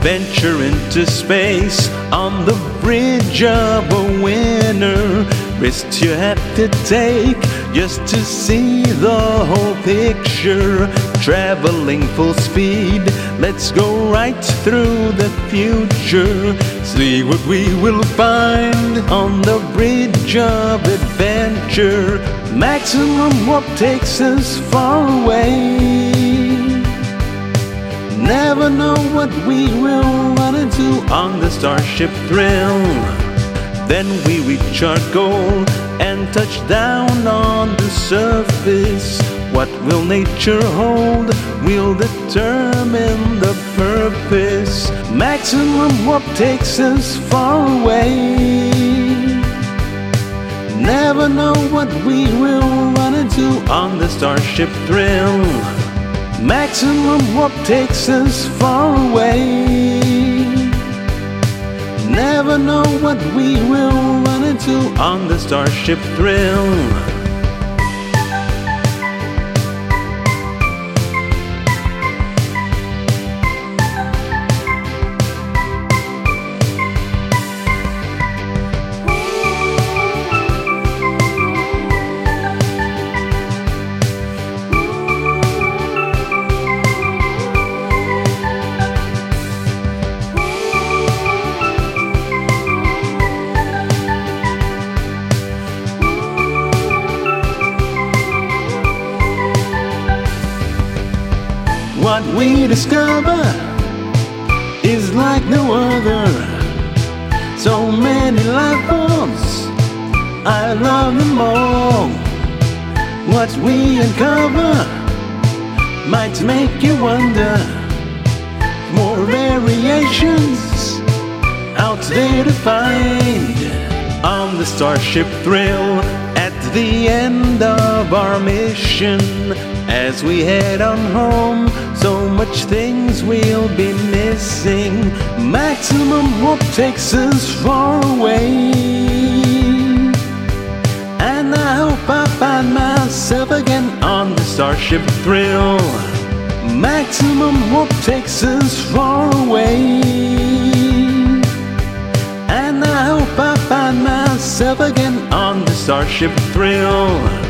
venture into space on the bridge of a winner. Risks you have to take just to see the whole picture. Traveling full speed, let's go right through the future. See what we will find on the bridge of adventure. Maximum warp takes us far away. Never know what we will run into on the Starship Thrill. Then we reach our goal and touch down on the surface. What will nature hold will determine the purpose. Maximum warp takes us far away. Never know what we will run into on the Starship Thrill. Maximum warp takes us far away. Never know what we will run into on the Starship Thrill. What we discover is like no other. So many life forms, I love them all. What we uncover might make you wonder. More variations out there to find on the Starship Thrill. At the end of our mission, as we head on home, so much things we'll be missing. Maximum warp takes us far away, and I hope I find myself again on the Starship Thrill. Maximum warp takes us far away, and I hope I find myself again on the Starship Thrill.